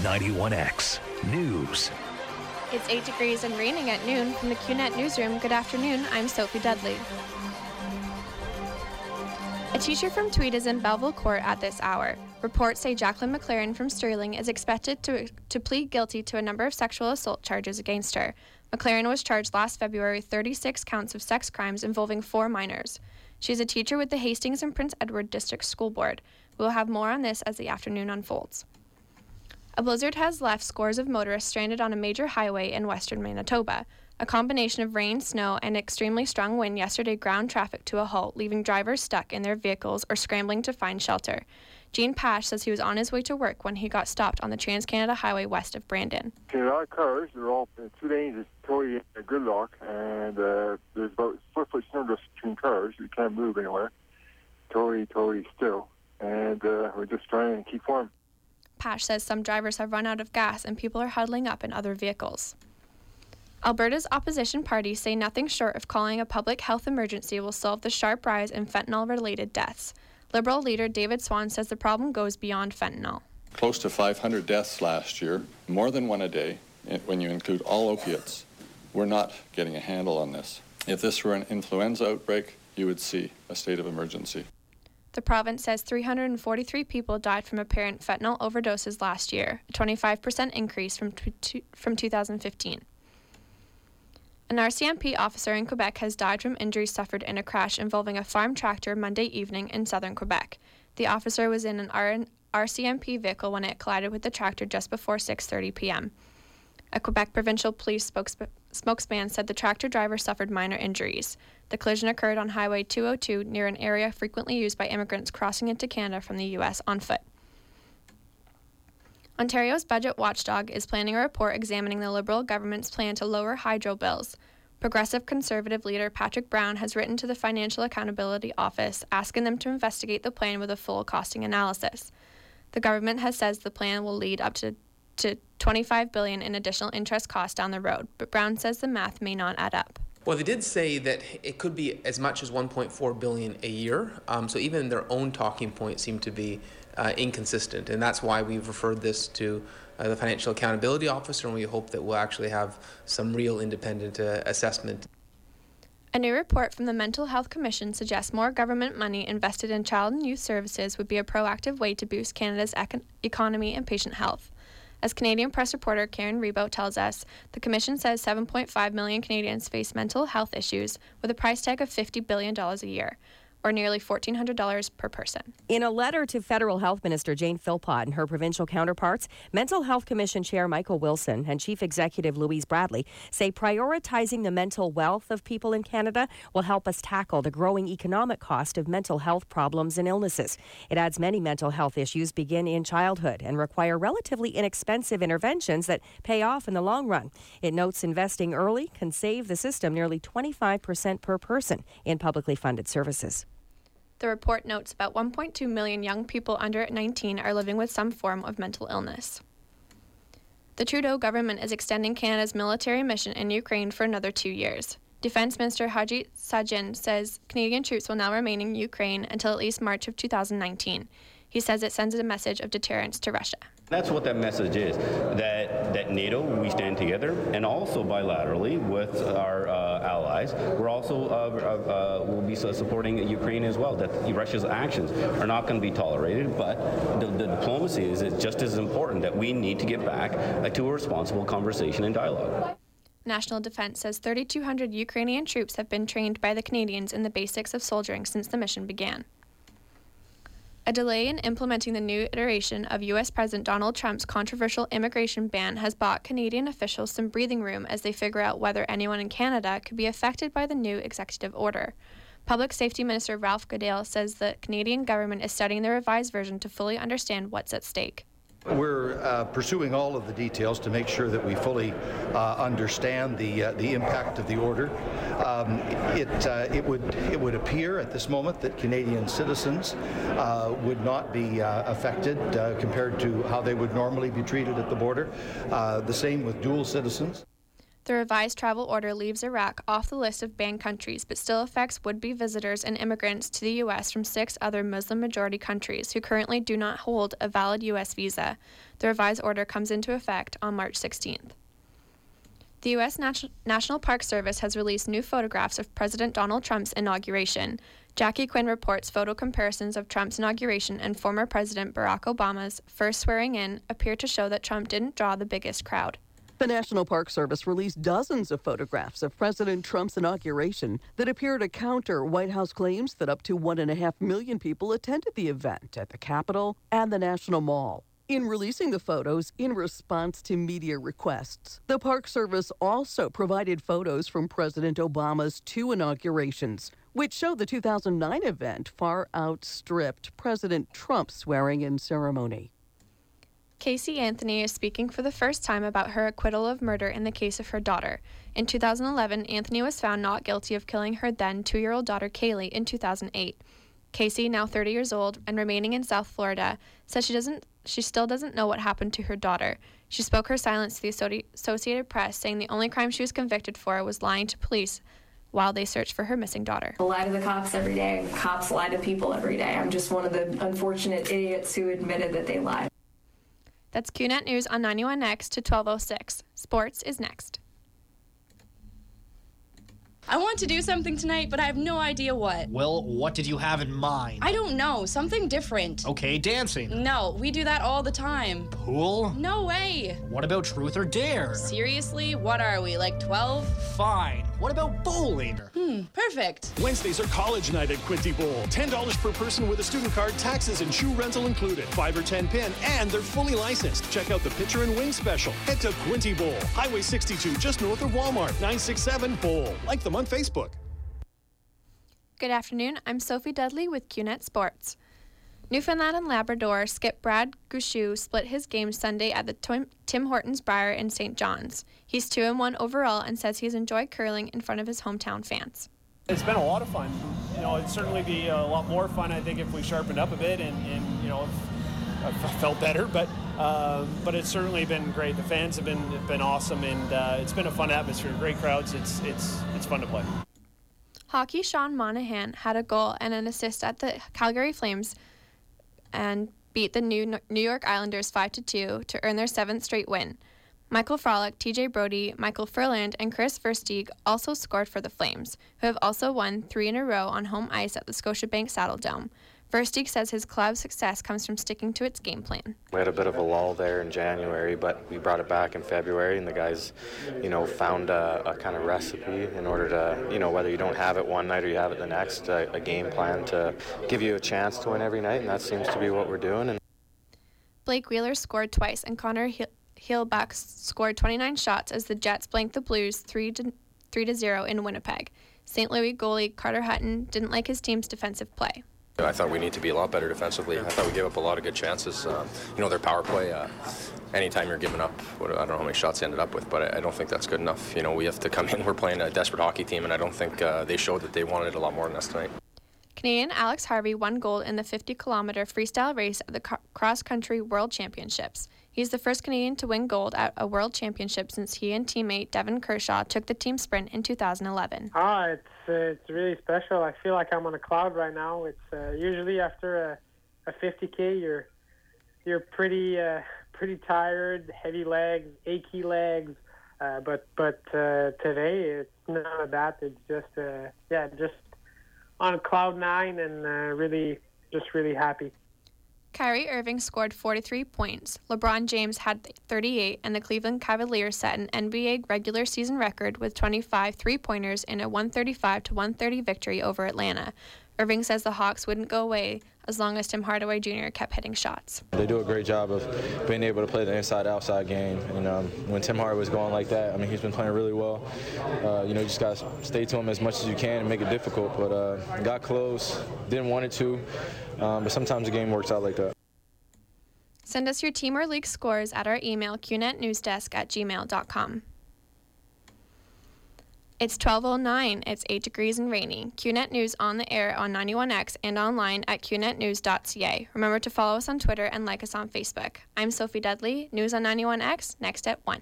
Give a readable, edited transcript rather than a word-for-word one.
91X News. It's 8 degrees and raining at noon. From the QNet Newsroom, good afternoon, I'm Sophie Dudley. A teacher from Tweed is in Belleville Court at this hour. Reports say Jacqueline McLaren from Sterling is expected to plead guilty to a number of sexual assault charges against her. McLaren was charged last February with 36 counts of sex crimes involving 4 minors. She is a teacher with the Hastings and Prince Edward District School Board. We will have more on this as the afternoon unfolds. A blizzard has left scores of motorists stranded on a major highway in western Manitoba. A combination of rain, snow, and extremely strong wind yesterday ground traffic to a halt, leaving drivers stuck in their vehicles or scrambling to find shelter. Gene Pash says he was on his way to work when he got stopped on the Trans-Canada Highway west of Brandon. A lot of cars, they're all in 2 lanes, it's totally a gridlock, and there's about 4-foot snow between cars. We can't move anywhere. Totally still, and we're just trying to keep warm. Pash says some drivers have run out of gas and people are huddling up in other vehicles. Alberta's opposition parties say nothing short of calling a public health emergency will solve the sharp rise in fentanyl-related deaths. Liberal leader David Swan says the problem goes beyond fentanyl. Close to 500 deaths last year, more than one a day, when you include all opiates. We're not getting a handle on this. If this were an influenza outbreak, you would see a state of emergency. The province says 343 people died from apparent fentanyl overdoses last year, a 25% increase from 2015. An RCMP officer in Quebec has died from injuries suffered in a crash involving a farm tractor Monday evening in southern Quebec. The officer was in an RCMP vehicle when it collided with the tractor just before 6:30 p.m. A Quebec provincial police spokesman said the tractor driver suffered minor injuries. The collision occurred on Highway 202 near an area frequently used by immigrants crossing into Canada from the U.S. on foot. Ontario's budget watchdog is planning a report examining the Liberal government's plan to lower hydro bills. Progressive Conservative leader Patrick Brown has written to the Financial Accountability Office asking them to investigate the plan with a full costing analysis. The government has said the plan will lead up to $25 billion in additional interest costs down the road, but Brown says the math may not add up. Well, they did say that it could be as much as $1.4 billion a year, so even their own talking points seem to be inconsistent, and that's why we've referred this to the Financial Accountability Officer, and we hope that we'll actually have some real independent assessment. A new report from the Mental Health Commission suggests more government money invested in child and youth services would be a proactive way to boost Canada's economy and patient health. As Canadian press reporter Karen Rebo tells us, the Commission says 7.5 million Canadians face mental health issues with a price tag of $50 billion a year, or nearly $1,400 per person. In a letter to Federal Health Minister Jane Philpott and her provincial counterparts, Mental Health Commission Chair Michael Wilson and Chief Executive Louise Bradley say prioritizing the mental wealth of people in Canada will help us tackle the growing economic cost of mental health problems and illnesses. It adds many mental health issues begin in childhood and require relatively inexpensive interventions that pay off in the long run. It notes investing early can save the system nearly 25% per person in publicly funded services. The report notes about 1.2 million young people under 19 are living with some form of mental illness. The Trudeau government is extending Canada's military mission in Ukraine for another 2 years. Defence Minister Harjit Sajjan says Canadian troops will now remain in Ukraine until at least March of 2019. He says it sends a message of deterrence to Russia. That's what that message is, that NATO, we stand together, and also bilaterally with our allies. We're also will be supporting Ukraine as well, that Russia's actions are not going to be tolerated, but the diplomacy is just as important, that we need to get back to a responsible conversation and dialogue. National Defence says 3,200 Ukrainian troops have been trained by the Canadians in the basics of soldiering since the mission began. A delay in implementing the new iteration of U.S. President Donald Trump's controversial immigration ban has bought Canadian officials some breathing room as they figure out whether anyone in Canada could be affected by the new executive order. Public Safety Minister Ralph Goodale says the Canadian government is studying the revised version to fully understand what's at stake. We're pursuing all of the details to make sure that we fully understand the impact of the order. It would appear at this moment that Canadian citizens would not be affected compared to how they would normally be treated at the border. The same with dual citizens. The revised travel order leaves Iraq off the list of banned countries, but still affects would-be visitors and immigrants to the U.S. from 6 other Muslim-majority countries who currently do not hold a valid U.S. visa. The revised order comes into effect on March 16th. The U.S. National Park Service has released new photographs of President Donald Trump's inauguration. Jackie Quinn reports photo comparisons of Trump's inauguration and former President Barack Obama's first swearing in appear to show that Trump didn't draw the biggest crowd. The National Park Service released dozens of photographs of President Trump's inauguration that appear to counter White House claims that up to 1.5 million people attended the event at the Capitol and the National Mall. In releasing the photos in response to media requests, the Park Service also provided photos from President Obama's 2 inaugurations, which show the 2009 event far outstripped President Trump's swearing-in ceremony. Casey Anthony is speaking for the first time about her acquittal of murder in the case of her daughter. In 2011, Anthony was found not guilty of killing her then 2-year-old daughter Kaylee in 2008. Casey, now 30 years old and remaining in South Florida, says she still doesn't know what happened to her daughter. She spoke her silence to the Associated Press, saying the only crime she was convicted for was lying to police while they searched for her missing daughter. I lie to the cops every day. Cops lie to people every day. I'm just one of the unfortunate idiots who admitted that they lied. That's QNet News on 91X to 12:06. Sports is next. I want to do something tonight, but I have no idea what. Well, what did you have in mind? I don't know. Something different. Okay, dancing. No, we do that all the time. Pool? No way. What about truth or dare? Seriously? What are we, like 12? Fine. What about bowling? Perfect. Wednesdays are college night at Quinty Bowl. $10 per person with a student card, taxes and shoe rental included. 5 or 10 pin, and they're fully licensed. Check out the pitcher and wing special. Head to Quinty Bowl, Highway 62, just north of Walmart, 967 Bowl. Like them on Facebook. Good afternoon. I'm Sophie Dudley with QNet Sports. Newfoundland and Labrador skip Brad Gouchou split his game Sunday at the Tim Hortons Briar in St. John's. He's 2-1 overall and says he's enjoyed curling in front of his hometown fans. It's been a lot of fun. You know, it'd certainly be a lot more fun, I think, if we sharpened up a bit and you know, if I felt better. But it's certainly been great. The fans have been awesome, and it's been a fun atmosphere. Great crowds. It's fun to play. Hockey Sean Monahan had a goal and an assist at the Calgary Flames and beat the New York Islanders 5-2 to earn their 7th straight win. Michael Frolick, TJ Brody, Michael Furland, and Chris Versteeg also scored for the Flames, who have also won 3 in a row on home ice at the Scotiabank Saddledome. Versteeg says his club's success comes from sticking to its game plan. We had a bit of a lull there in January, but we brought it back in February, and the guys, found a kind of recipe in order to, whether you don't have it one night or you have it the next, a game plan to give you a chance to win every night, and that seems to be what we're doing. And Blake Wheeler scored twice, and Connor Heelbach scored 29 shots as the Jets blanked the Blues 3-0 in Winnipeg. St. Louis goalie Carter Hutton didn't like his team's defensive play. I thought we need to be a lot better defensively. I thought we gave up a lot of good chances. Their power play, anytime you're giving up, I don't know how many shots they ended up with, but I don't think that's good enough. We have to come in. We're playing a desperate hockey team, and I don't think they showed that they wanted it a lot more than us tonight. Canadian Alex Harvey won gold in the 50-kilometer freestyle race at the cross-country World Championships. He's the first Canadian to win gold at a World Championship since he and teammate Devin Kershaw took the team sprint in 2011. It's really special. I feel like I'm on a cloud right now. It's usually after a 50K, you're pretty tired, heavy legs, achy legs. But today it's none of that. It's just on cloud 9 and really happy. Kyrie Irving scored 43 points. LeBron James had 38, and the Cleveland Cavaliers set an NBA regular season record with 25 three-pointers in a 135-130 victory over Atlanta. Irving says the Hawks wouldn't go away as long as Tim Hardaway Jr. kept hitting shots. They do a great job of being able to play the inside-outside game. And when Tim Hardaway's going like that, he's been playing really well. You just got to stay to him as much as you can and make it difficult. But got close, didn't want it to. But sometimes the game works out like that. Send us your team or league scores at our email, qnetnewsdesk@gmail.com. It's 12:09. It's 8 degrees and rainy. QNet News on the air on 91X and online at qnetnews.ca. Remember to follow us on Twitter and like us on Facebook. I'm Sophie Dudley. News on 91X, next at 1.